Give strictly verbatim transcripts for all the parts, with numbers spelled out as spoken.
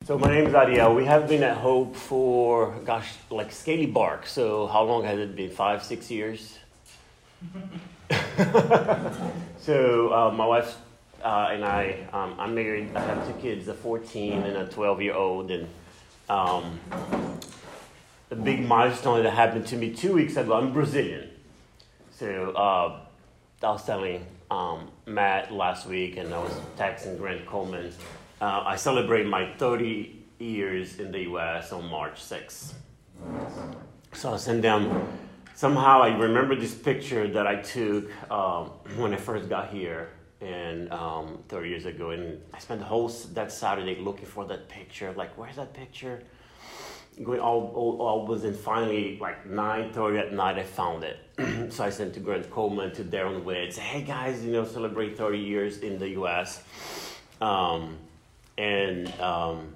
So my name is Ariel. We have been at Hope for, gosh, like Scaly Bark. So how long has it been? Five, six years? so uh, my wife uh, and I, um, I'm married. I have two kids, a fourteen and a twelve-year-old. And um, the big milestone that happened to me two weeks ago, I'm Brazilian. So uh, I was telling um, Matt last week, and I was texting Grant Coleman. Uh, I celebrate my thirty years in the U S on March sixth. So I sent them, somehow I remember this picture that I took um, when I first got here and um, thirty years ago. And I spent the whole that Saturday looking for that picture. Like, where's that picture? Going all, all, all was, and finally, like nine thirty at night, I found it. So I sent to Grant Coleman, to Darren Witt, say, hey guys, you know, celebrate thirty years in the U S. Um, And um,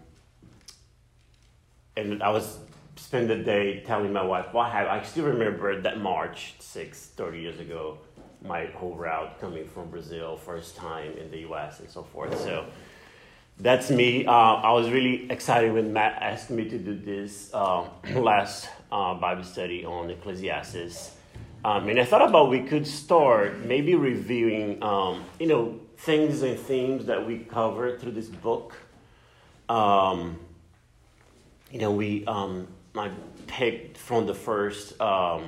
and I was spend the day telling my wife what happened. I still remember that March sixth, thirty years ago, my whole route coming from Brazil, first time in the U S and so forth. So that's me. Uh, I was really excited when Matt asked me to do this uh, last uh, Bible study on Ecclesiastes. Um, and I thought about we could start maybe reviewing, um, you know, things and themes that we covered through this book. Um, you know, we um, I picked from the first um,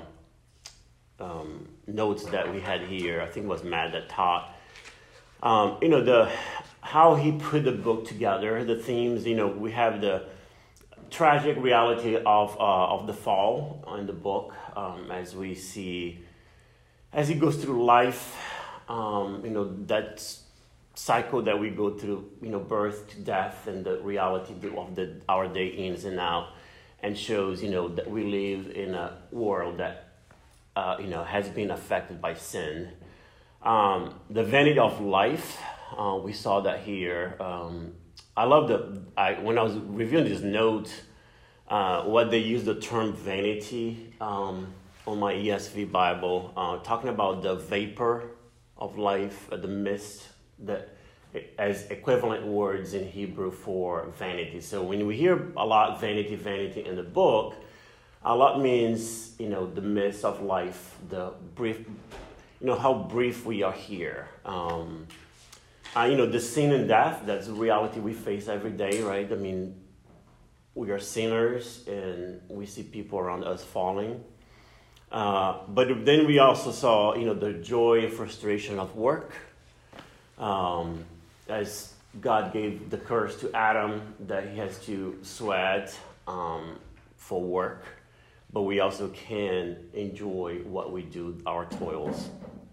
um, notes that we had here. I think it was Matt that taught. Um, you know, the how he put the book together, the themes. You know, we have the tragic reality of uh, of the fall in the book, um, as we see as he goes through life. Um, you know, that's cycle that we go through, you know, birth to death, and the reality of the our day ins and out, and shows, you know, that we live in a world that, uh, you know, has been affected by sin. Um, the vanity of life, uh, we saw that here. Um, I love the, I, when I was reviewing this note, uh, what they use the term vanity um, on my E S V Bible, uh, talking about the vapor of life, uh, the mist, that as equivalent words in Hebrew for vanity. So when we hear a lot vanity, vanity in the book, a lot means, you know, the mist of life, the brief, you know, how brief we are here. Um, uh, you know, the sin and death, that's the reality we face every day, right? I mean, we are sinners and we see people around us falling. Uh, but then we also saw, you know, the joy and frustration of work. Um, as God gave the curse to Adam that he has to sweat um, for work, but we also can enjoy what we do, our toils.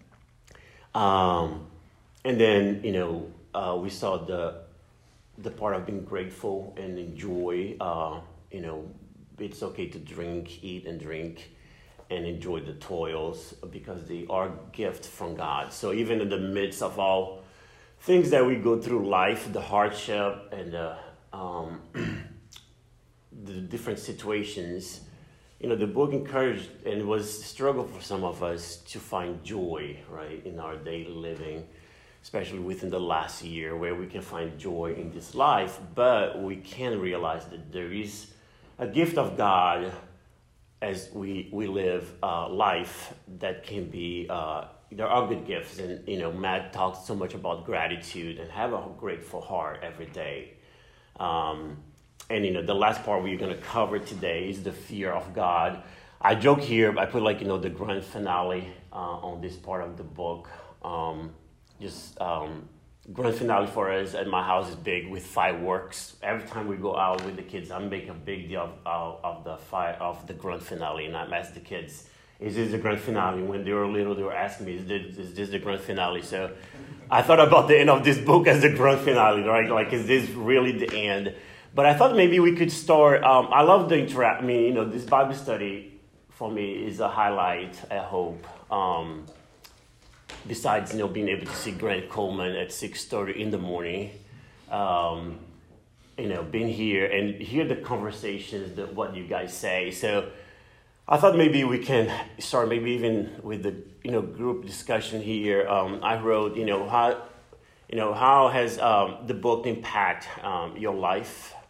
Um, and then, you know, uh, we saw the the part of being grateful and enjoy. Uh, you know, it's okay to drink, eat and drink, and enjoy the toils because they are gift from God. So even in the midst of all things that we go through life, the hardship and the, um, the different situations, you know, the book encouraged and was a struggle for some of us to find joy, right, in our daily living, especially within the last year, where we can find joy in this life, but we can realize that there is a gift of God as we, we live uh, life that can be, uh, there are good gifts. And, you know, Matt talks so much about gratitude and have a grateful heart every day. Um, and, you know, the last part we're going to cover today is the fear of God. I joke here, I put like, you know, the grand finale uh, on this part of the book. Um, just um, grand finale for us at my house is big with fireworks. Every time we go out with the kids, I make a big deal of, of, of the fire of the grand finale, and I ask the kids, is this the grand finale? When they were little, they were asking me, is this, is this the grand finale? So I thought about the end of this book as the grand finale, right? Like, is this really the end? But I thought maybe we could start. Um, I love the interact. I mean, you know, this Bible study for me is a highlight at Hope. Um, besides, you know, being able to see Grant Coleman at six thirty in the morning, um, you know, being here and hear the conversations, that what you guys say. So I thought maybe we can start maybe even with the, you know, group discussion here. Um, I wrote, you know, how, you know, how has um, the book impact um, your life?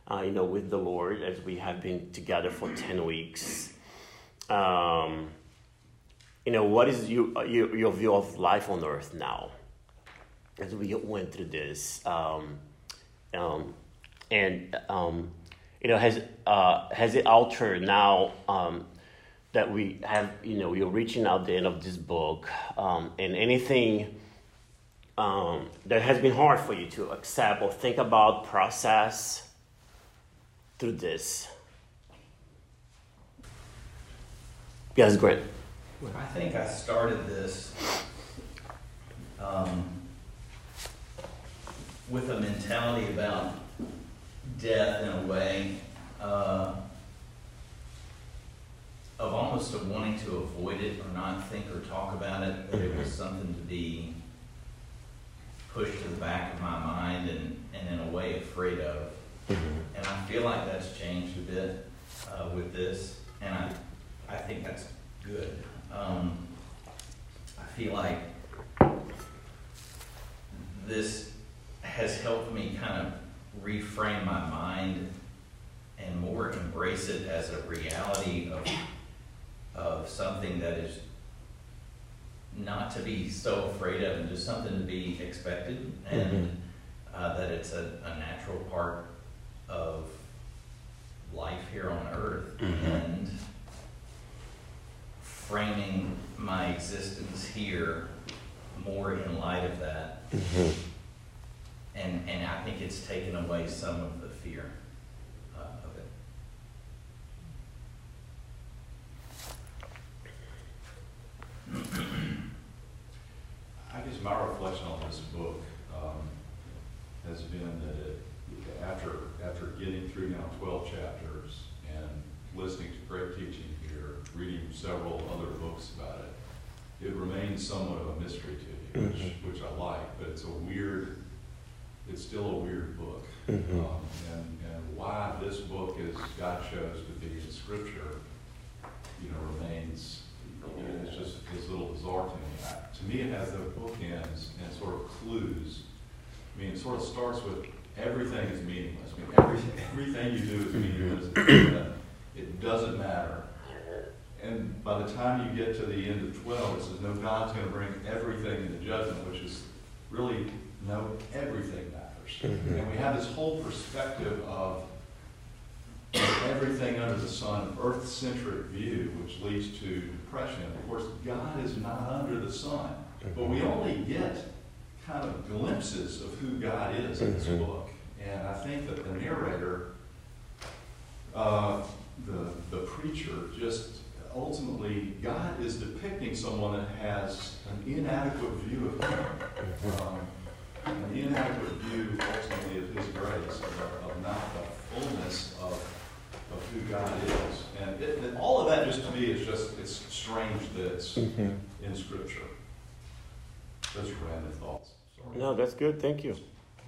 uh, you know, with the Lord as we have been together for ten weeks. Um, you know, what is you, your, your view of life on earth now as we went through this? Um, um, and, um, you know, has uh, has it altered now um, that we have, you know, you're reaching out the end of this book, um, and anything um, that has been hard for you to accept or think about, process through this? Yes, great. I think I started this um, with a mentality about death in a way uh, of almost of wanting to avoid it or not think or talk about it, that it was something to be pushed to the back of my mind and, and in a way afraid of. Mm-hmm. And I feel like that's changed a bit uh, with this, and I, I think that's good. Um, I feel like this has helped me kind of reframe my mind and more embrace it as a reality of, of something that is not to be so afraid of and just something to be expected, and mm-hmm. uh, that it's a, a natural part of life here on earth, mm-hmm. and framing my existence here more in light of that. Mm-hmm. And and I think it's taken away some of the fear uh, of it. I guess my reflection on this book um, has been that it, after after getting through now twelve chapters and listening to great teaching here, reading several other books about it, it remains somewhat of a mystery to me, which, mm-hmm. which I like, but it's a weird, it's still a weird book. Mm-hmm. Um, and, and why this book, as God chose to be in Scripture, you know, remains, you know, it's just, it's a little bizarre to me. I, to me, it has the bookends and sort of clues. I mean, it sort of starts with everything is meaningless. I mean, everything, everything you do is meaningless. It doesn't matter. And by the time you get to the end of twelve, it says, no, God's going to bring everything into judgment, which is really, no, everything matters. Mm-hmm. And we have this whole perspective of everything under the sun, an earth-centric view, which leads to depression. Of course, God is not under the sun, but we only get kind of glimpses of who God is in this mm-hmm. book. And I think that the narrator, uh, the, the preacher, just ultimately, God is depicting someone that has an inadequate view of him. Um, an inadequate view, ultimately, of his grace, of, of not the fullness of, of who God is. And it, it, all of that, just to me, is just, it's strange that it's mm-hmm. in Scripture. Those are random thoughts. Sorry. No, that's good. Thank you.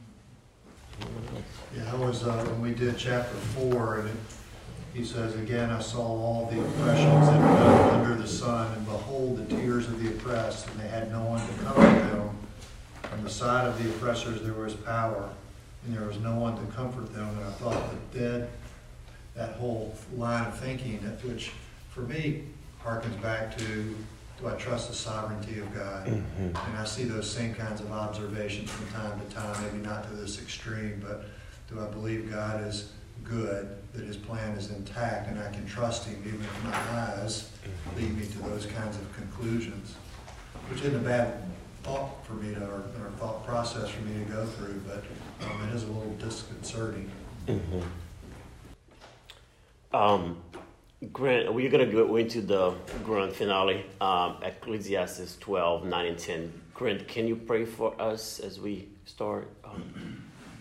Yeah, I was, uh, when we did chapter four, and it, he says, again, I saw all the oppressions that were under the sun, and behold, the tears of the oppressed, and they had no one to comfort them. On the side of the oppressors there was power, and there was no one to comfort them. And I thought that dead, that whole line of thinking, that which for me harkens back to, do I trust the sovereignty of God? Mm-hmm. And I see those same kinds of observations from time to time, maybe not to this extreme, but do I believe God is good, that his plan is intact, and I can trust him even if my eyes lead me to those kinds of conclusions, which isn't a bad thought for me to, or, or thought process for me to go through, but um, it is a little disconcerting. Mm-hmm. Um, Grant, we're going to go into the grand finale, um, Ecclesiastes twelve, nine and ten. Grant, can you pray for us as we start? Um,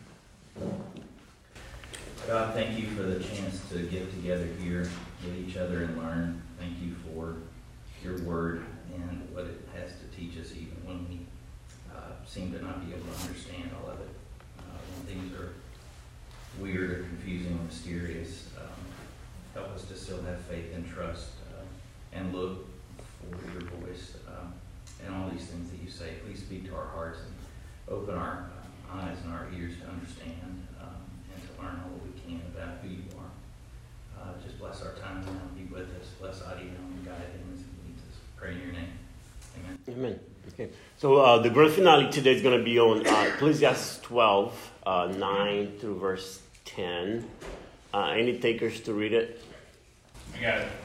God, thank you for the chance to get together here with each other and learn. Thank you for your word and what it has to teach us, even when we uh, seem to not be able to understand all of it. Uh, when things are weird or confusing or mysterious, um, help us to still have faith and trust uh, and look for your voice um, and all these things that you say. Please speak to our hearts and open our uh, eyes and our ears to understand um, and to learn. learn all we can about who you are. Uh, just bless our time now. Be with us. Bless Adi now and guide him as he leads us. Pray in your name. Amen. Amen. Okay. So uh, the grand finale today is going to be on uh, Ecclesiastes twelve, uh, nine through verse ten. Uh, any takers to read it? I got it.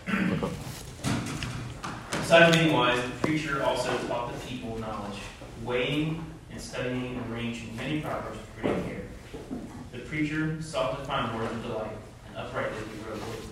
Besides being wise, the preacher also taught the people knowledge, weighing and studying and arranging many proverbs with great care. The preacher sought to find words of delight, and uprightly he wrote wisdom.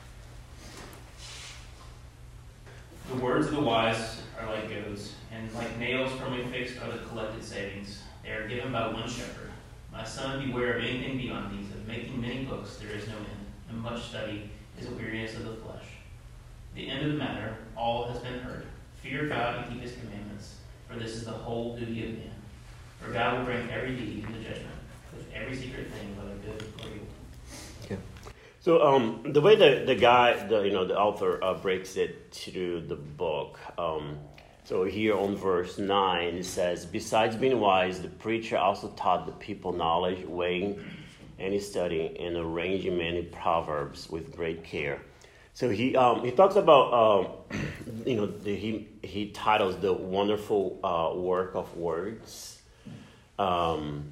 The words of the wise are like goads, and like nails firmly fixed are the collected savings. They are given by one shepherd. My son, beware of anything beyond these. Of making many books there is no end, and much study is a weariness of the flesh. The end of the matter, all has been heard. Fear God and keep his commandments, for this is the whole duty of man. For God will bring every deed into judgment, with every secret thing, whether good or evil. Okay. So um, the way the, the guy, the you know, the author uh, breaks it to the book. Um, so here on verse nine, it says, besides being wise, the preacher also taught the people knowledge, weighing any studying, and arranging many proverbs with great care. So he um, he talks about um, you know the, he he titles the wonderful uh, work of words, um,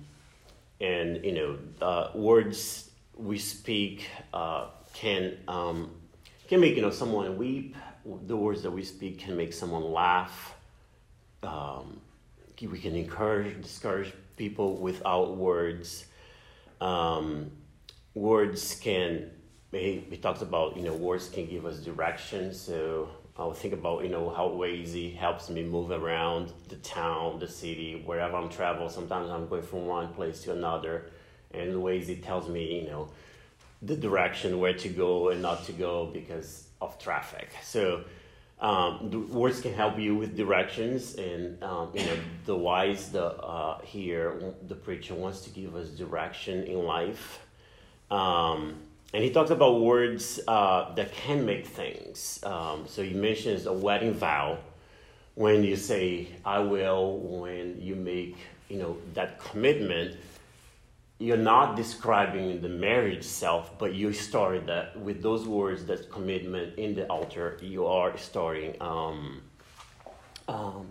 and you know uh, words we speak uh, can um, can make you know someone weep. The words that we speak can make someone laugh. Um, we can encourage, discourage people without words. Um, words can. He, he talks about, you know, words can give us direction. So I'll think about, you know, how Waze helps me move around the town, the city, wherever I'm traveling. Sometimes I'm going from one place to another, and Waze tells me, you know, the direction where to go and not to go because of traffic. So um, the words can help you with directions, and um, you know, the wise, the uh, here, the preacher wants to give us direction in life. Um, And he talks about words uh, that can make things. Um, so he mentions a wedding vow. When you say, I will, when you make, you know, that commitment, you're not describing the marriage itself, but you started that with those words, that commitment in the altar, you are starting um, um,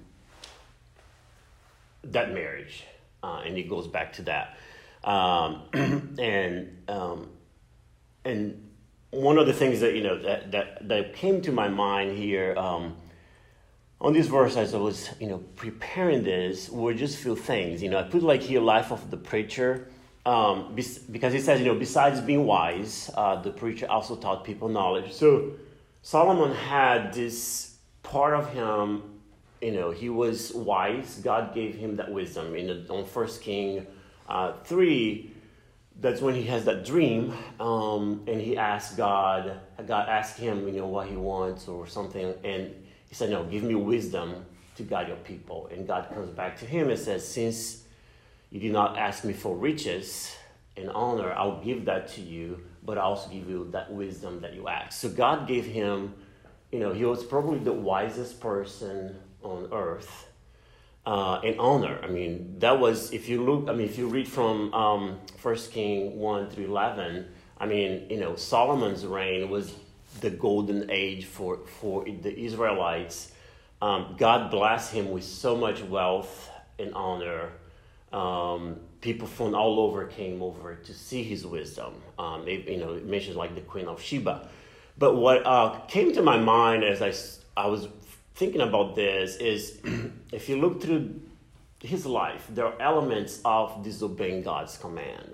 that marriage. Uh, and it goes back to that. Um, and... Um, And one of the things that, you know, that, that, that came to my mind here um, on this verse as I was, you know, preparing this were just few things. You know, I put like here, life of the preacher, um, because it says, you know, besides being wise, uh, the preacher also taught people knowledge. So Solomon had this part of him, you know, he was wise. God gave him that wisdom. In the, on First King uh, three, that's when he has that dream, um, and he asks God, God asked him, you know, what he wants or something, and he said, no, give me wisdom to guide your people. And God comes back to him and says, since you did not ask me for riches and honor, I'll give that to you, but I also give you that wisdom that you asked. So God gave him, you know, he was probably the wisest person on earth. Uh, and honor. I mean, that was, if you look, I mean, if you read from um, First King one through eleven, I mean, you know, Solomon's reign was the golden age for, for the Israelites. Um, God blessed him with so much wealth and honor. Um, people from all over came over to see his wisdom. Um, it, you know, it mentions like the Queen of Sheba. But what uh, came to my mind as I, I was thinking about this is, if you look through his life, there are elements of disobeying God's command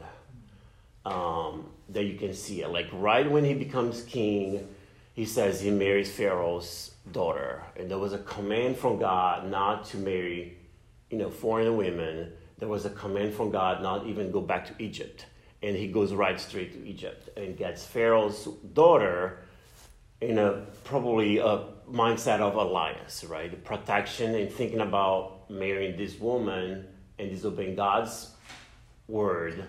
um, that you can see it. Like right when he becomes king, he says he marries Pharaoh's daughter. And there was a command from God not to marry, you know, foreign women. There was a command from God not even go back to Egypt. And he goes right straight to Egypt and gets Pharaoh's daughter in a probably a mindset of alliance, right? The protection and thinking about marrying this woman and disobeying God's word.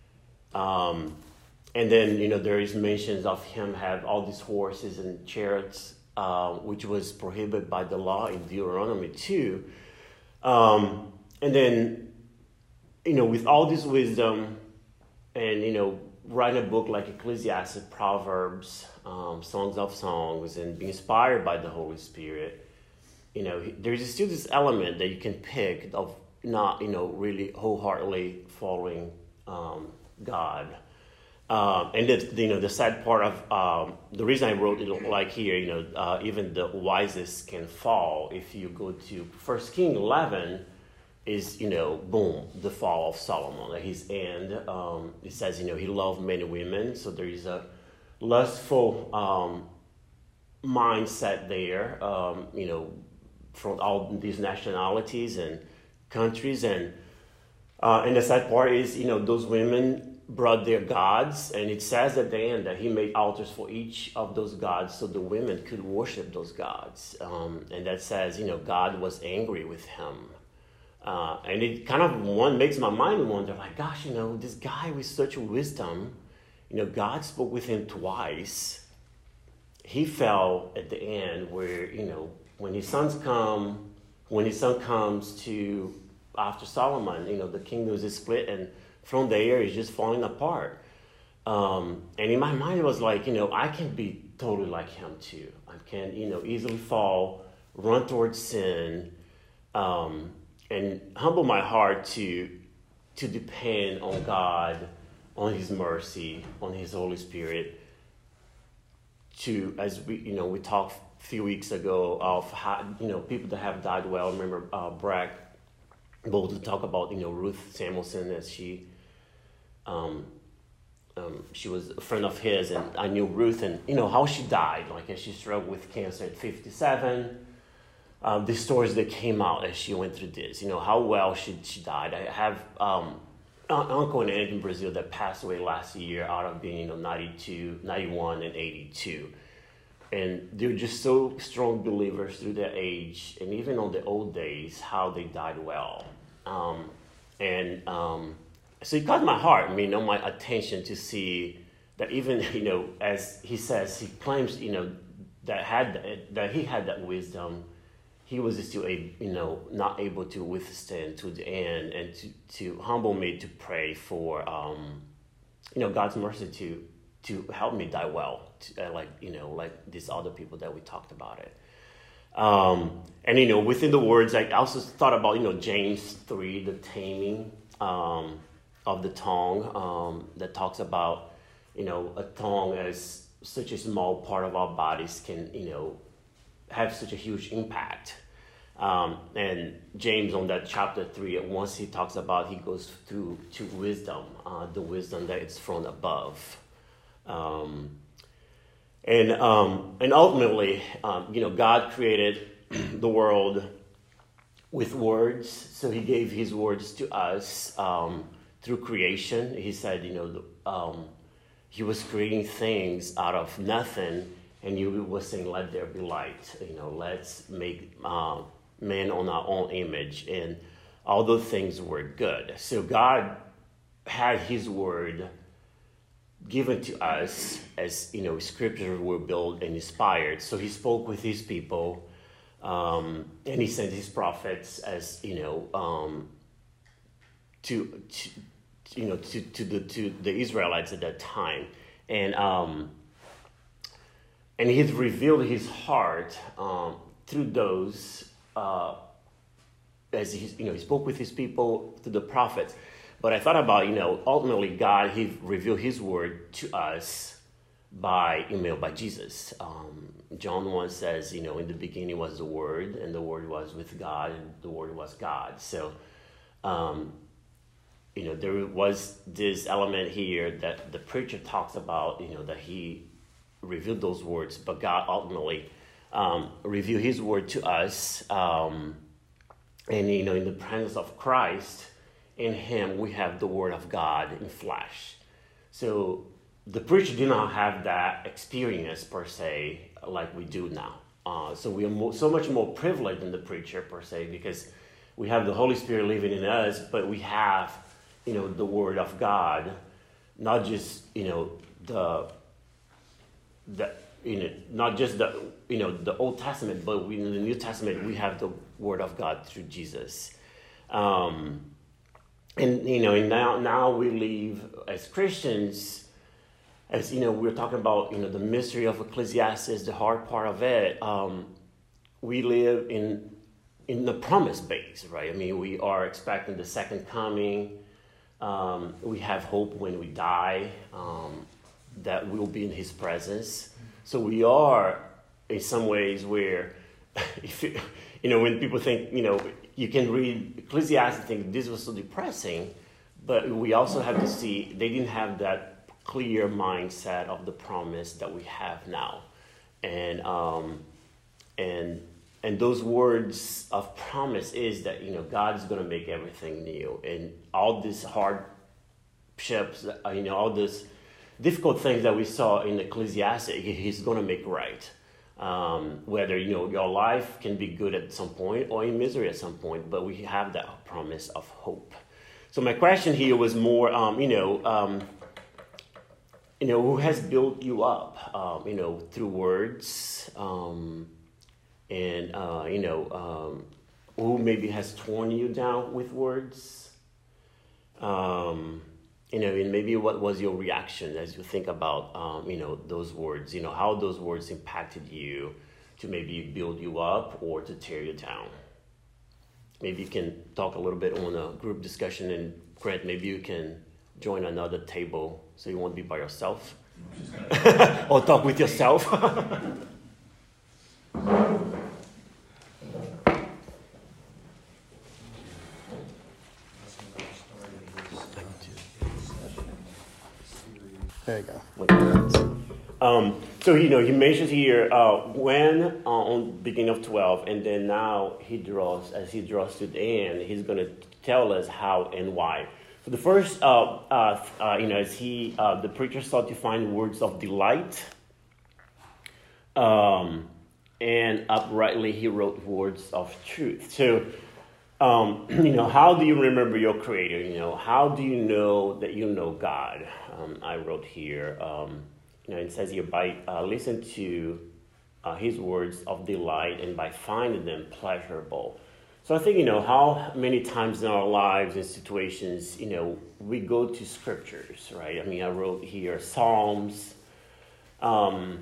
Um, and then, you know, there is mentions of him have all these horses and chariots, uh, which was prohibited by the law in Deuteronomy two. Um, and then, you know, with all this wisdom and, you know, writing a book like Ecclesiastes, Proverbs, um, Songs of Songs, and be inspired by the Holy Spirit, you know, there's still this element that you can pick of not, you know, really wholeheartedly following um, God. Um, and the, you know, the sad part of um, the reason I wrote it like here, you know, uh, even the wisest can fall. If you go to First Kings eleven, is, you know, boom, the fall of Solomon. At his end, um, it says, you know, he loved many women, so there is a lustful um, mindset there, um, you know, from all these nationalities and countries, and uh, and the sad part is, you know, those women brought their gods, and it says at the end that he made altars for each of those gods so the women could worship those gods, um, and that says, you know, God was angry with him. Uh, and it kind of one makes my mind wonder, like, gosh, you know, this guy with such wisdom, you know, God spoke with him twice. He fell at the end where, you know, when his sons come, when his son comes to, after Solomon, you know, the kingdom is split, and from there it's just falling apart. Um, and in my mind it was like, you know, I can be totally like him too. I can, you know, easily fall, run towards sin, um, and humble my heart to to depend on God, on his mercy, on his Holy Spirit, to, as we, you know, we talked a few weeks ago of how, you know, people that have died well. Remember uh, Bragg able to talk about, you know, Ruth Samuelson, as she um, um, she was a friend of his, and I knew Ruth, and, you know, how she died, like as she struggled with cancer at fifty-seven. Um, the stories that came out as she went through this, you know, how well she she died. I have um, an uncle and aunt in Brazil that passed away last year out of being, you know, ninety-two, ninety-one, and eighty-two. And they're just so strong believers through their age, and even on the old days, how they died well. Um, and um, so it caught my heart, I mean, on my attention to see that even, you know, as he says, he claims, you know, that had that he had that wisdom, he was still, a, you know, not able to withstand to the end, and to, to humble me to pray for, um, you know, God's mercy to to help me die well, to, uh, like, you know, like these other people that we talked about it. Um, and, you know, within the words, I also thought about, you know, James three, the taming um, of the tongue, um, that talks about, you know, a tongue as such a small part of our bodies can, you know, have such a huge impact. Um, and James on that chapter three, once he talks about, he goes through to wisdom, uh, the wisdom that is from above. Um, and um, and ultimately, um, you know, God created the world with words, so he gave his words to us um, through creation. He said, you know, the, um, he was creating things out of nothing, and he was saying, let there be light, you know, let's make uh, man on our own image, and all those things were good. So God had his word given to us as, you know, scriptures were built and inspired. So he spoke with his people, um, and he sent his prophets as, you know, um, to, to, you know, to, to the to the Israelites at that time, and um, and he's revealed his heart um, through those. Uh, as he, you know, he spoke with his people through the prophets. But I thought about, you know, ultimately God, he revealed his word to us by email, by Jesus. Um, John one says, you know, in the beginning was the Word, and the Word was with God, and the Word was God. So, um, you know, there was this element here that the preacher talks about, you know, that he revealed those words, but God ultimately um, revealed his word to us. Um, and, you know, in the presence of Christ, in him, we have the word of God in flesh. So the preacher did not have that experience per se like we do now. Uh, so we are more, so much more privileged than the preacher per se, because we have the Holy Spirit living in us, but we have, you know, the word of God, not just, you know, the, the you know, not just the, you know, the Old Testament, but we, in the New Testament, we have the word of God through Jesus. Um, and, you know, and now, now we live as Christians, as you know, we're talking about, you know, the mystery of Ecclesiastes, the hard part of it. Um, we live in in the promise base, right? I mean, we are expecting the second coming. Um, we have hope when we die, um, that we'll be in His presence. So we are, in some ways, where, if it, you know, when people think, you know, you can read Ecclesiastes and think this was so depressing, but we also have to see they didn't have that clear mindset of the promise that we have now, and um, and and those words of promise is that, you know, God is going to make everything new, and all these hardships, you know, all these difficult things that we saw in Ecclesiastes, He's going to make right. Um, whether, you know, your life can be good at some point or in misery at some point, but we have that promise of hope. So my question here was more, um, you know, um, you know, who has built you up, um, you know, through words, um, and, uh, you know, um, who maybe has torn you down with words, um, you know, and maybe what was your reaction as you think about, um, you know, those words, you know, how those words impacted you to maybe build you up or to tear you down. Maybe you can talk a little bit on a group discussion, and Grant, maybe you can join another table so you won't be by yourself. Or talk with yourself. There you go. Um, so, you know, he mentions here uh, when uh, on beginning of twelve, and then now he draws, as he draws to the end, he's going to tell us how and why. So the first, uh, uh, uh, you know, as he, uh, the preacher sought to find words of delight, um, and uprightly he wrote words of truth. So, um, you know, how do you remember your Creator? You know, how do you know that you know God? Um, I wrote here, um, you know, it says here, by uh, listen to uh, His words of delight and by finding them pleasurable. So I think, you know, how many times in our lives and situations, you know, we go to scriptures, right? I mean, I wrote here Psalms, um,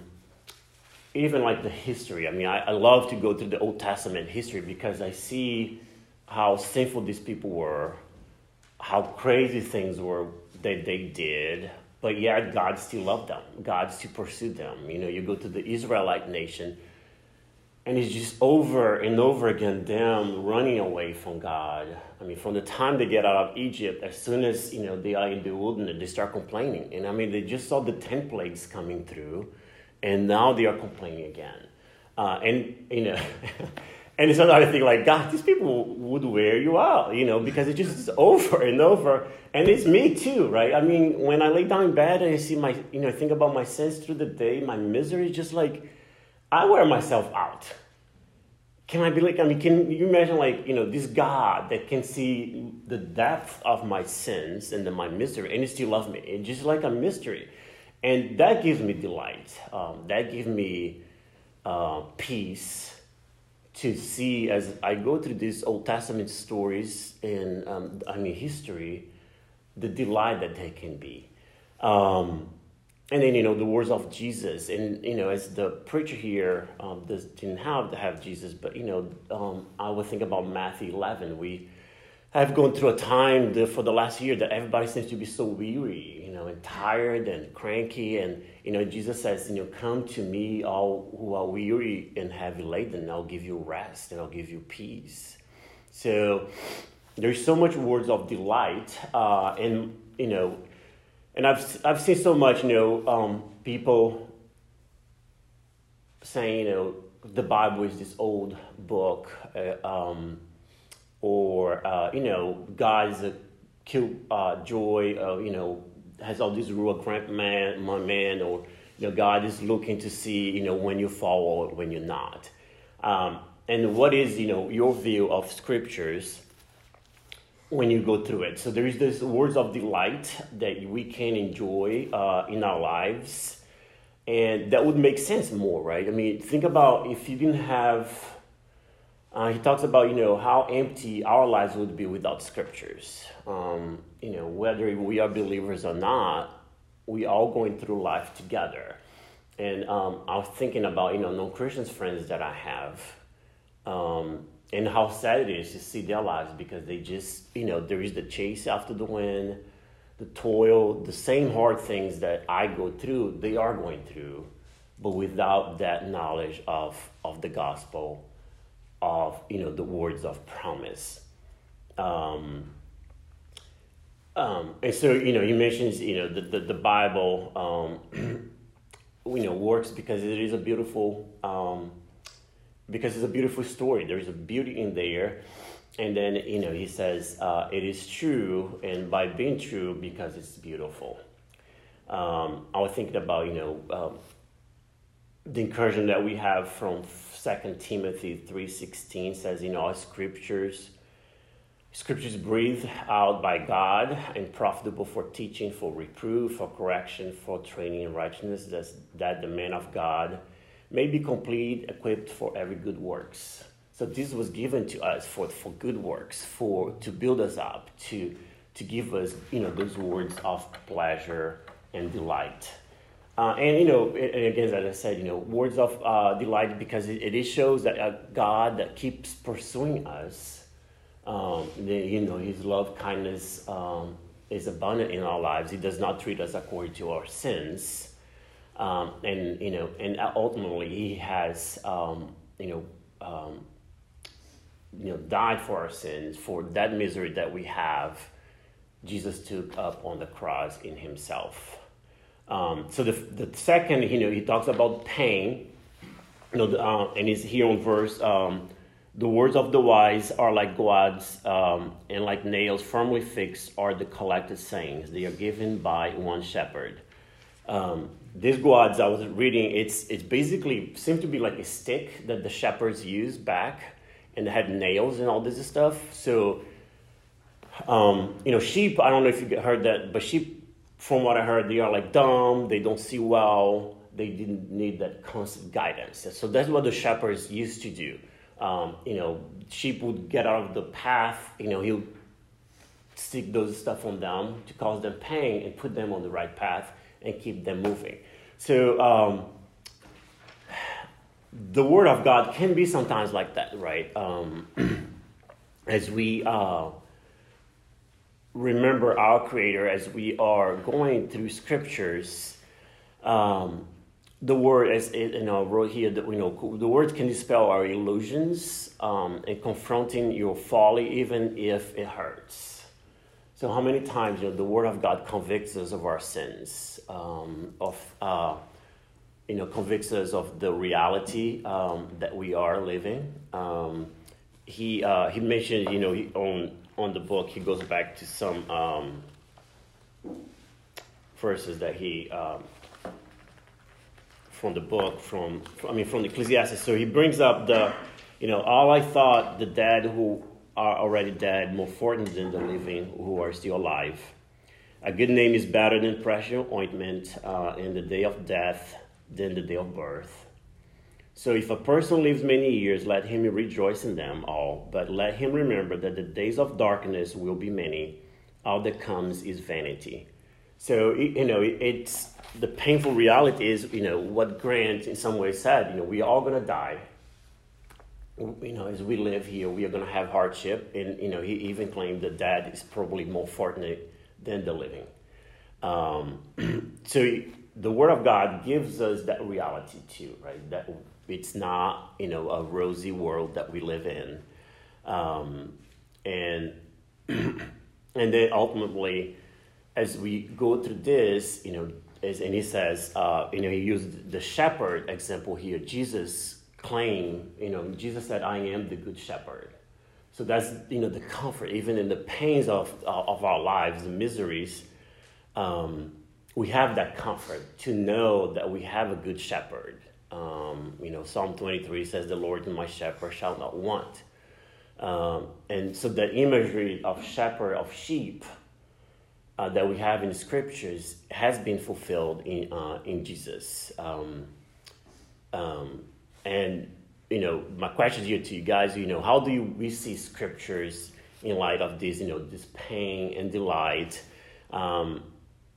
even like the history. I mean, I, I love to go to the Old Testament history because I see how sinful these people were, how crazy things were that they did, but yet God still loved them. God still pursued them. You know, you go to the Israelite nation, and it's just over and over again them running away from God. I mean, from the time they get out of Egypt, as soon as, you know, they are in the wilderness, they start complaining. And I mean, they just saw the ten plagues coming through, and now they are complaining again. Uh, and, you know... And it's another thing, like, God, these people would wear you out, you know, because it just is over and over. And it's me too, right? I mean, when I lay down in bed and I see my, you know, think about my sins through the day, my misery, just like, I wear myself out. Can I be like, I mean, can you imagine, like, you know, this God that can see the depth of my sins and then my misery, and He still loves me? It's just like a mystery. And that gives me delight. Um, that gives me uh, peace. To see, as I go through these Old Testament stories and, um, I mean, history, the delight that they can be. Um, and then, you know, the words of Jesus. And, you know, as the preacher here um, does, didn't have to have Jesus, but, you know, um, I would think about Matthew eleven. We have gone through a time the, for the last year that everybody seems to be so weary, you know, and tired and cranky. And, you know, Jesus says, you know, come to me, all who are weary and heavy laden, and I'll give you rest and I'll give you peace. So there's so much words of delight. Uh, and, you know, and I've, I've seen so much, you know, um, people saying, you know, the Bible is this old book, uh, um, or, uh, you know, God is a cute uh, joy, uh, you know, has all this rule, grant man, my man, or, you know, God is looking to see, you know, when you fall or when you're not. Um, and what is, you know, your view of scriptures when you go through it? So there is this words of delight that we can enjoy uh, in our lives, and that would make sense more, right? I mean, think about if you didn't have... Uh, he talks about, you know, how empty our lives would be without scriptures. Um, you know, whether we are believers or not, we all going through life together. And um, I was thinking about, you know, non-Christian friends that I have, um, and how sad it is to see their lives, because they just, you know, there is the chase after the wind, the toil, the same hard things that I go through, they are going through, but without that knowledge of, of the gospel, of, you know, the words of promise. Um, um, and so, you know, he mentions, you know, the, the, the Bible, um, you know, works because it is a beautiful, um, because it's a beautiful story. There's a beauty in there. And then, you know, he says, uh, it is true, and by being true, because it's beautiful. Um, I was thinking about, you know, um, the encouragement that we have from Second Timothy three sixteen says, you know, our scriptures, scriptures breathed out by God and profitable for teaching, for reproof, for correction, for training in righteousness, that, that the man of God may be complete, equipped for every good works. So this was given to us for, for good works, for to build us up, to to give us, you know, those words of pleasure and delight. Uh, and, you know, and again, as I said, you know, words of uh, delight, because it, it shows that a God that keeps pursuing us, um, the, you know, his love, kindness um, is abundant in our lives. He does not treat us according to our sins. Um, and, you know, and ultimately he has, um, you know, um, you know, died for our sins, for that misery that we have. Jesus took up on the cross in himself. Um, so the the second, you know, he talks about pain, you know, the, uh, and he's here on verse, um, the words of the wise are like goads, um, and like nails firmly fixed are the collected sayings. They are given by one shepherd. Um, these goads I was reading, it's it's basically seemed to be like a stick that the shepherds used back, and they had nails and all this stuff. So, um, you know, sheep, I don't know if you heard that, but sheep, from what I heard, they are like dumb, they don't see well, they didn't need that constant guidance. So that's what the shepherds used to do. Um, you know, sheep would get out of the path, you know, he'll stick those stuff on them to cause them pain and put them on the right path and keep them moving. So um, the Word of God can be sometimes like that, right? Um, as we uh, remember our Creator, as we are going through Scriptures, um, the Word, as it, you know, wrote here, that you know, the Word can dispel our illusions um, and confronting your folly, even if it hurts. So how many times, you know, the Word of God convicts us of our sins, um, of uh, you know, convicts us of the reality um, that we are living. Um, he uh, he mentioned, you know, he, on on the book, he goes back to some um, verses that he um, from the book from I mean from Ecclesiastes. So he brings up the, you know, all I thought the dead who are already dead, more fortunate than the living who are still alive. A good name is better than precious ointment uh, in the day of death than the day of birth. So if a person lives many years, let him rejoice in them all, but let him remember that the days of darkness will be many. All that comes is vanity. So, you know, it's the painful reality is, you know, what Grant in some ways said, you know, we are all going to die. You know, as we live here, we are going to have hardship. And, you know, he even claimed that dead is probably more fortunate than the living. Um, so the Word of God gives us that reality too, right? That it's not, you know, a rosy world that we live in. Um, and, and then ultimately, as we go through this, you know, as, and he says, uh, you know, he used the shepherd example here. Jesus claim, you know, Jesus said, I am the good shepherd. So that's, you know, the comfort, even in the pains of of our lives, the miseries, um, we have that comfort to know that we have a good shepherd. Um, you know, Psalm twenty-three says, the Lord is my shepherd, shall not want. Um, and so the imagery of shepherd, of sheep, uh, that we have in the scriptures has been fulfilled in uh, in Jesus. Um, um, And, you know, my question here to you guys, you know, how do you, we see scriptures in light of this, you know, this pain and delight? Um,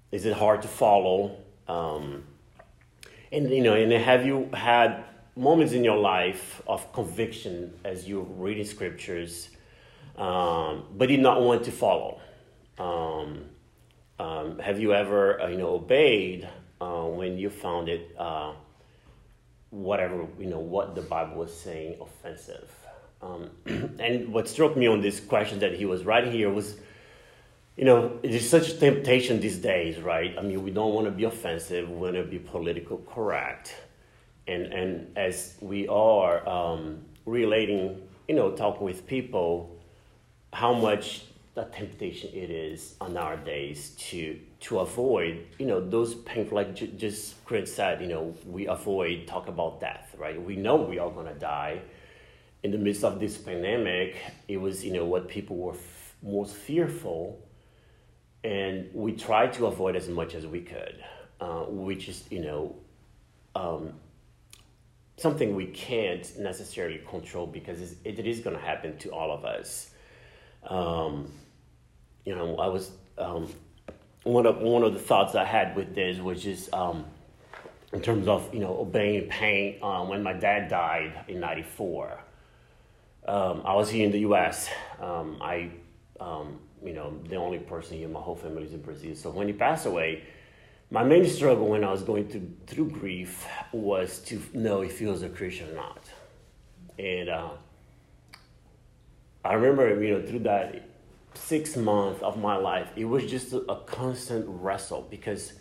is it hard to follow? Um, and you know, and have you had moments in your life of conviction as you're reading scriptures, um, but did not want to follow? Um, um, have you ever, uh, you know, obeyed uh, when you found it, uh, whatever, you know, what the Bible was saying offensive? Um, and what struck me on this question that he was writing here was, you know, it is such a temptation these days, right? I mean, we don't want to be offensive, we want to be politically correct. And and as we are um, relating, you know, talking with people, how much a temptation it is on our days to to avoid, you know, those painful, like j- just Chris said, you know, we avoid talk about death, right? We know we are going to die. In the midst of this pandemic, it was, you know, what people were f- most fearful, and we tried to avoid as much as we could, uh, which is, you know, um, something we can't necessarily control because it's, it is going to happen to all of us. Um, you know, I was um, one of one of the thoughts I had with this was just um, in terms of, you know, obeying pain. Uh, when my dad died in ninety-four, um, I was here in the U S. Um, I, um, you know, the only person here, my whole family is in Brazil. So when he passed away, my main struggle when I was going through, through grief was to know if he was a Christian or not. And uh, I remember, you know, through that six months of my life, it was just a, a constant wrestle because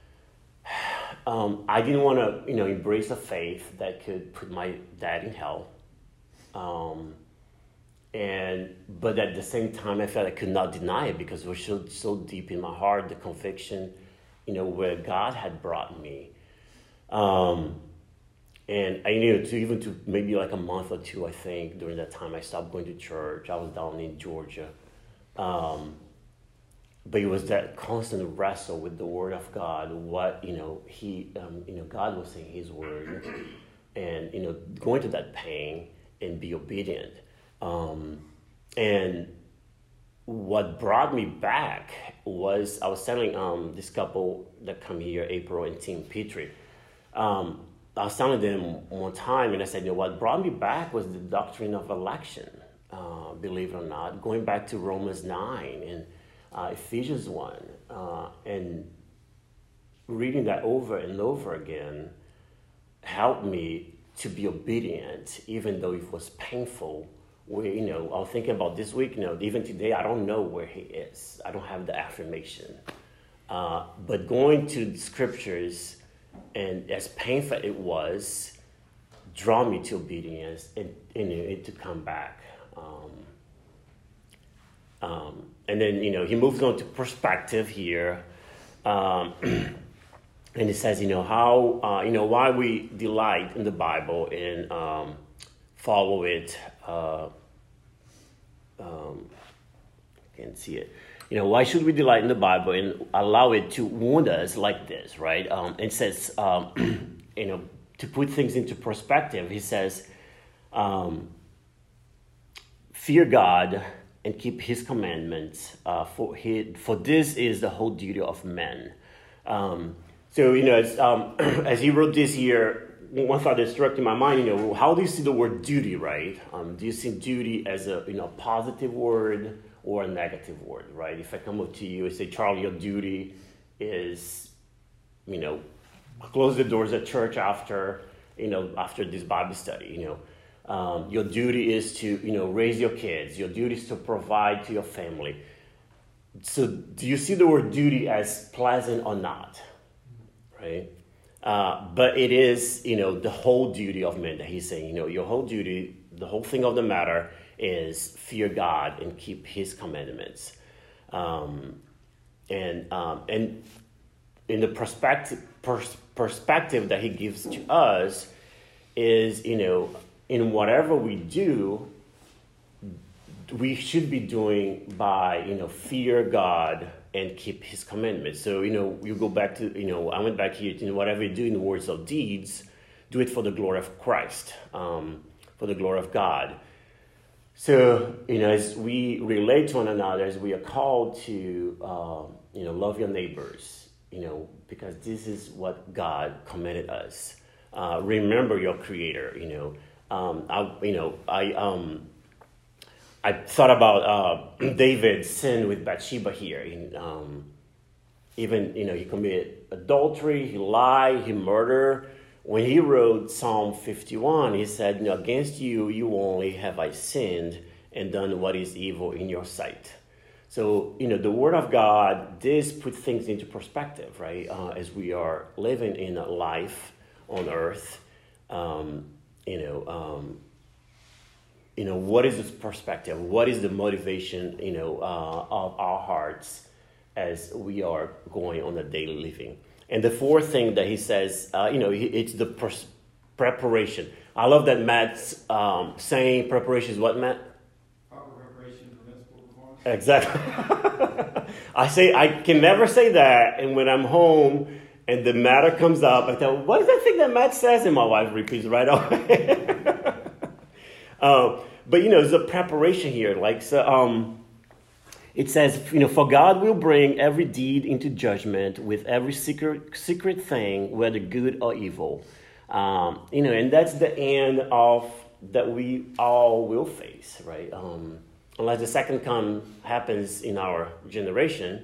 um, I didn't want to, you know, embrace a faith that could put my dad in hell. Um, and but at the same time, I felt I could not deny it because it was so, so deep in my heart, the conviction, you know, where God had brought me. Um, and I knew to even to maybe like a month or two, I think, during that time, I stopped going to church. I was down in Georgia. Um, but it was that constant wrestle with the Word of God, what, you know, he, um, you know, God was saying His Word, and, you know, going to that pain and be obedient. Um, and what brought me back was, I was telling um, this couple that come here, April and Tim Petrie, um, I was telling them one time, and I said, you know, what brought me back was the doctrine of election, uh, believe it or not, going back to Romans nine and uh, Ephesians one, uh, and reading that over and over again helped me to be obedient, even though it was painful. Where, you know, I was thinking about this week, you know, even today, I don't know where he is. I don't have the affirmation. Uh, but going to the scriptures, and as painful it was, draw me to obedience and, and it to come back. Um, um, and then, you know, he moves on to perspective here. Um, and he says, you know, how, uh, you know, why we delight in the Bible and um, follow it. Uh, um, I can't see it. You know, why should we delight in the Bible and allow it to wound us like this, right? Um, it says, um, you know, to put things into perspective, he says, um, fear God and keep His commandments, uh, for he, for this is the whole duty of men. Um, so, you know, as, um, as he wrote this here, one thought that struck in my mind, you know, how do you see the word duty, right? Um, do you see duty as a, you know, positive word or a negative word, right? If I come up to you and say, Charlie, your duty is, you know, close the doors at church after, you know, after this Bible study, you know. Um, your duty is to, you know, raise your kids. Your duty is to provide to your family. So do you see the word duty as pleasant or not, right? Uh, but it is, you know, the whole duty of men that he's saying, you know, your whole duty, the whole thing of the matter is fear God and keep His commandments. Um, and um, and in the perspective pers- perspective that he gives to us is, you know, in whatever we do, we should be doing by, you know, fear God and keep His commandments. So, you know, you go back to, you know, I went back here to, you know, whatever you do in words or deeds, do it for the glory of Christ, um, for the glory of God. So, you know, as we relate to one another, as we are called to, uh, you know, love your neighbors you know, because this is what God commanded us. Uh, remember your Creator, you know. Um, I, you know, I, um, I thought about uh, David's sin with Bathsheba here. In, um, even, you know, he committed adultery, he lied, he murdered. When he wrote Psalm fifty-one, he said, you know, against you, you only have I sinned and done what is evil in your sight. So, you know, the Word of God, this put things into perspective, right? Uh, as we are living in a life on earth, um, you know, um, you know, what is this perspective? What is the motivation, you know, uh, of our hearts as we are going on a daily living? And the fourth thing that he says, uh, you know, it's the pers- preparation. I love that Matt's um, saying preparation is what, Matt? Proper preparation prevents poor performance. Exactly. I say I can never say that, and when I'm home and the matter comes up, I tell, what is that thing that Matt says? And my wife repeats right away. um, but you know, there's a preparation here. Like so, um, it says, you know, for God will bring every deed into judgment with every secret secret thing, whether good or evil. Um, you know, and that's the end of that we all will face, right? Um, unless the second come happens in our generation,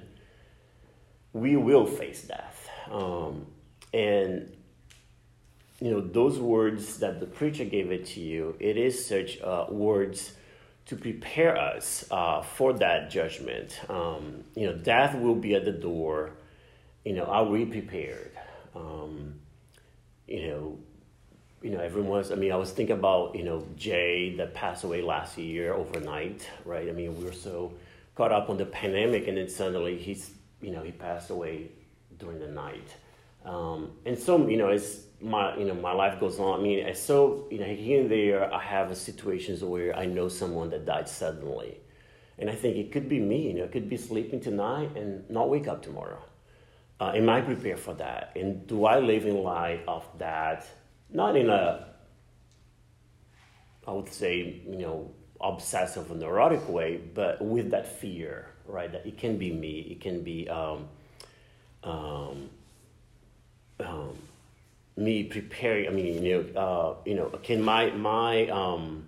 we will face death. Um, and, you know, those words that the preacher gave it to you, it is such uh, words to prepare us uh, for that judgment. Um, you know, death will be at the door. You know, are we prepared? Um, you know, you know, everyone's, I mean, I was thinking about, you know, Jay that passed away last year overnight, right? I mean, we were so caught up on the pandemic, and then suddenly he's, you know, he passed away during the night. Um, and so, you know, as my, you know, my life goes on, I mean, as so, you know, here and there, I have situations where I know someone that died suddenly. And I think it could be me, you know, it could be sleeping tonight and not wake up tomorrow. Uh, am I prepared for that? And do I live in light of that? Not in a, I would say, you know, obsessive or neurotic way, but with that fear, right? That it can be me, it can be um, um, um, me preparing. I mean, you know, uh, you know, can my my um,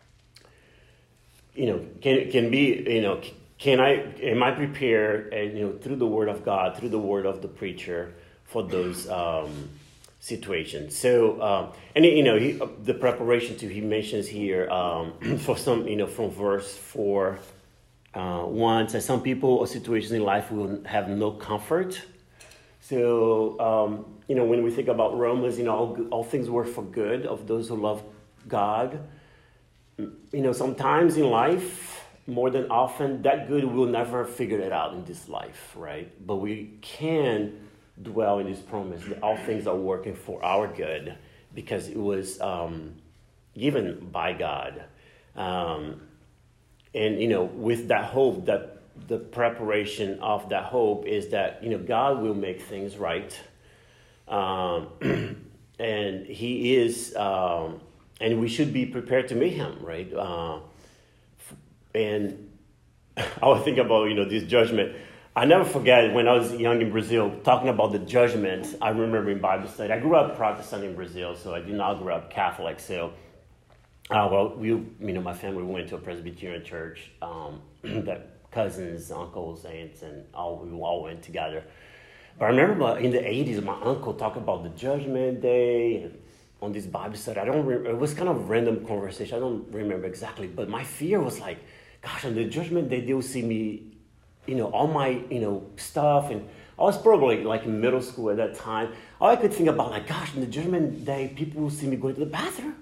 you know, can can be, you know, can I am I prepared? And you know, through the Word of God, through the word of the preacher, for those Um, situation. So, um, and you know, he, uh, the preparation too, he mentions here um, for some, you know, from verse four, uh, one says some people or situations in life will have no comfort. So, um, you know, when we think about Romans, you know, all, all things work for good of those who love God. You know, sometimes in life, more than often, that good we'll never figure it out in this life, right? But we can dwell in this promise that all things are working for our good because it was um, given by God. Um, and, you know, with that hope, that the preparation of that hope is that, you know, God will make things right. Um, and he is, um, and we should be prepared to meet him, right? Uh, and I would think about, you know, this judgment. I never forget when I was young in Brazil, talking about the judgment. I remember in Bible study. I grew up Protestant in Brazil, so I did not grow up Catholic. So, uh, well, we, you know, my family went to a Presbyterian church. Um, that cousins, uncles, aunts, and all we all went together. But I remember in the eighties, my uncle talked about the Judgment Day and on this Bible study. I don't remember. It was kind of random conversation. I don't remember exactly, but my fear was like, gosh, on the Judgment Day, they will see me, you know, all my, you know, stuff. And I was probably like in middle school at that time. All I could think about, like, gosh, on the Judgment Day, people will see me going to the bathroom.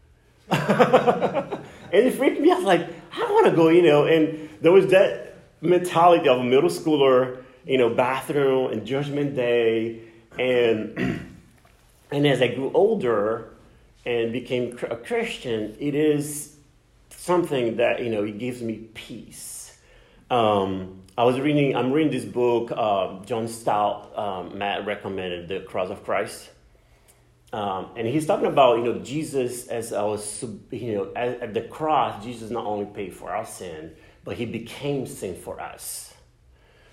And it freaked me out. Like, I don't want to go, you know. And there was that mentality of a middle schooler, you know, bathroom and Judgment Day. And, and as I grew older and became a Christian, it is something that, you know, it gives me peace. Um, I was reading, I'm reading this book, uh, John Stott, um, Matt recommended, The Cross of Christ. Um, and he's talking about, you know, Jesus as our, you know, at, at the cross, Jesus not only paid for our sin, but he became sin for us.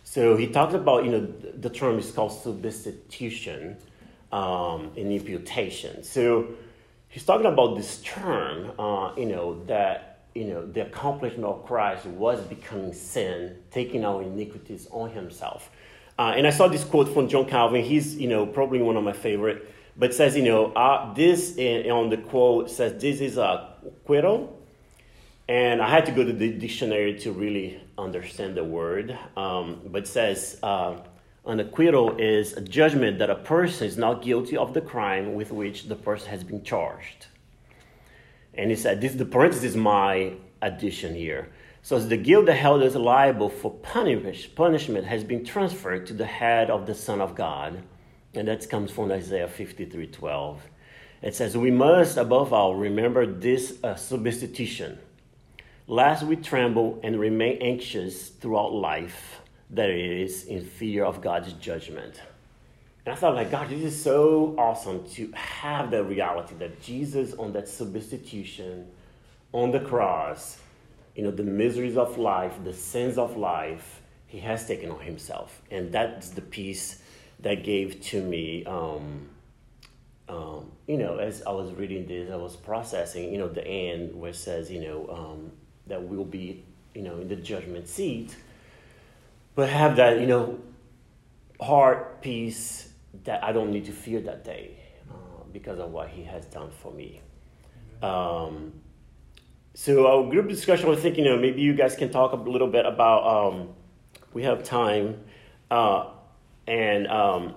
So he talks about, you know, the term is called substitution um, and imputation. So he's talking about this term, uh, you know, that, you know, the accomplishment of Christ was becoming sin, taking our iniquities on himself. Uh, and I saw this quote from John Calvin. He's, you know, probably one of my favorite, but says, you know, uh, this in, on the quote says, this is a acquittal. And I had to go to the dictionary to really understand the word. Um, but it says, uh, an acquittal is a judgment that a person is not guilty of the crime with which the person has been charged. And he said, this the parenthesis is my addition here. So the guilt that held us liable for punish, punishment has been transferred to the head of the Son of God. And that comes from Isaiah fifty-three twelve. It says, we must, above all, remember this uh, substitution, lest we tremble and remain anxious throughout life, that is, in fear of God's judgment. And I thought, like, God, this is so awesome to have the reality that Jesus, on that substitution, on the cross, you know, the miseries of life, the sins of life, he has taken on himself. And that's the piece that gave to me, um, um, you know, as I was reading this, I was processing, you know, the end where it says, you know, um, that we'll be, you know, in the judgment seat, but have that, you know, heart peace that I don't need to fear that day uh, because of what he has done for me. Um, so our group discussion, I was thinking, you know, maybe you guys can talk a little bit about, um, we have time, uh, and um,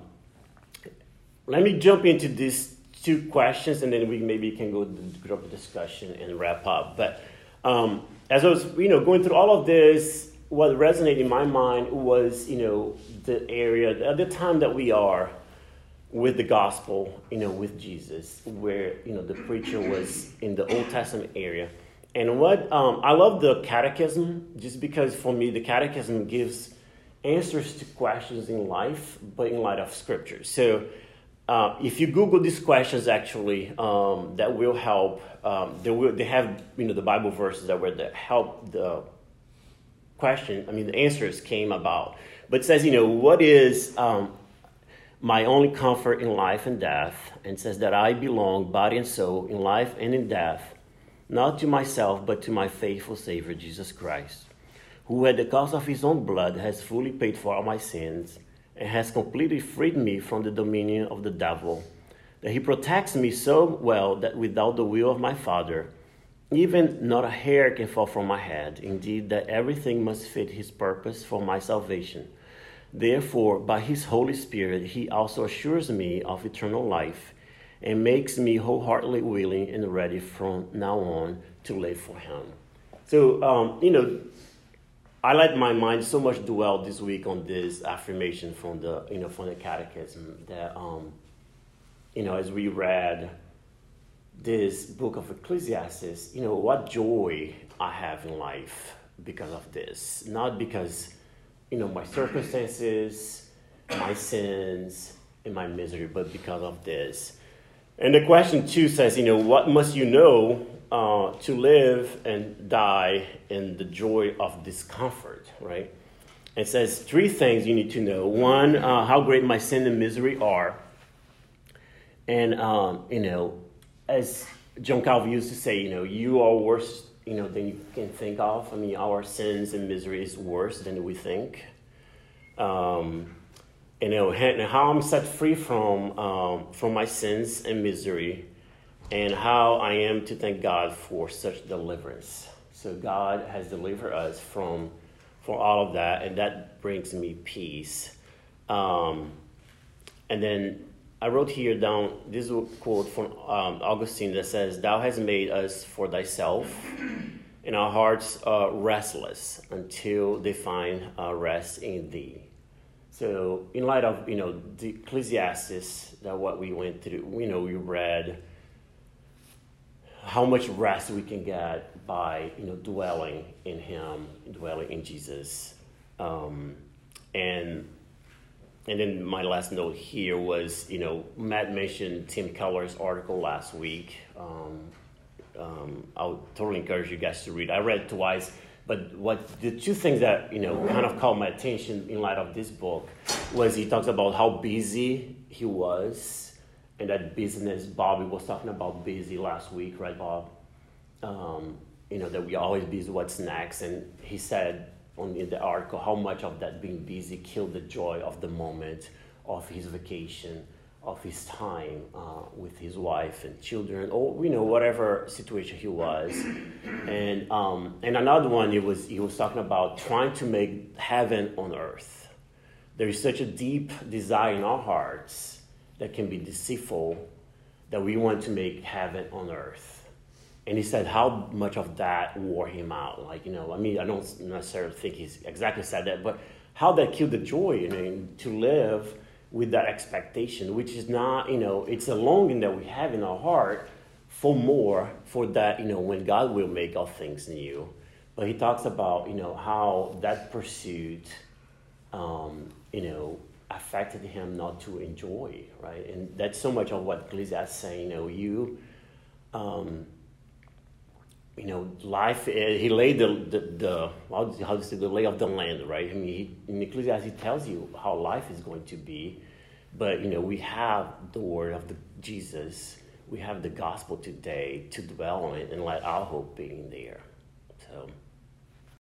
let me jump into these two questions, and then we maybe can go to the group discussion and wrap up. But um, as I was, you know, going through all of this, what resonated in my mind was, you know, the area, at the time that we are with the gospel, you know, with Jesus, where, you know, the preacher was in the Old Testament area. And what, um, I love the catechism, just because for me, the catechism gives answers to questions in life, but in light of scripture. So uh, if you Google these questions, actually, um, that will help. Um, they will. They have, you know, the Bible verses that were that help the question. I mean, the answers came about. But it says, you know, what is um, my only comfort in life and death? And says that I belong, body and soul, in life and in death, not to myself, but to my faithful Savior, Jesus Christ, who at the cost of his own blood has fully paid for all my sins and has completely freed me from the dominion of the devil, that he protects me so well that without the will of my Father, even not a hair can fall from my head. Indeed, that everything must fit his purpose for my salvation. Therefore, by his Holy Spirit, he also assures me of eternal life and makes me wholeheartedly willing and ready from now on to live for him. So, um, you know, I let my mind so much dwell this week on this affirmation from the, you know, from the catechism that, um, you know, as we read this book of Ecclesiastes, you know, what joy I have in life because of this. Not because, you know, my circumstances, my sins, and my misery, but because of this. And the question two says, you know, what must you know uh, to live and die in the joy of discomfort, right? It says three things you need to know. One, uh, how great my sin and misery are. And, um, you know, as John Calvin used to say, you know, you are worse, you know, than you can think of. I mean, our sins and misery is worse than we think. Um, you know, and how I'm set free from um, from my sins and misery, and how I am to thank God for such deliverance. So God has delivered us from from all of that, and that brings me peace. Um, and then I wrote here down this quote from um, Augustine that says, "Thou hast made us for thyself, and our hearts are restless until they find uh, rest in thee." So, in light of, you know, the Ecclesiastes, that what we went through, you know, we read how much rest we can get by, you know, dwelling in Him, dwelling in Jesus, um, and. And then my last note here was, you know, Matt mentioned Tim Keller's article last week. Um, um, I would totally encourage you guys to read. I read it twice But what the two things that, you know, kind of caught my attention in light of this book was he talks about how busy he was, and that business. Bobby was talking about busy last week, right, Bob? Um, you know, that we are always busy, what's next. And he said on, in the article how much of that being busy killed the joy of the moment, of his vacation, of his time uh, with his wife and children, or, you know, whatever situation he was. And um, and another one, he was, he was talking about trying to make heaven on earth. There is such a deep desire in our hearts that can be deceitful, that we want to make heaven on earth. And he said how much of that wore him out. Like, you know, I mean, I don't necessarily think he's exactly said that, but how that killed the joy, you know, to live with that expectation, which is not, you know, it's a longing that we have in our heart for more, for that, you know, when God will make all things new. But he talks about, you know, how that pursuit, um, you know, affected him not to enjoy, right? And that's so much of what Ecclesiastes is saying, you know, you, um, you know, life, he laid the, the, the how to say, the lay of the land, right? I mean, he, in Ecclesiastes, he tells you how life is going to be. But, you know, we have the word of the Jesus. We have the gospel today to dwell on it and let our hope be in there. So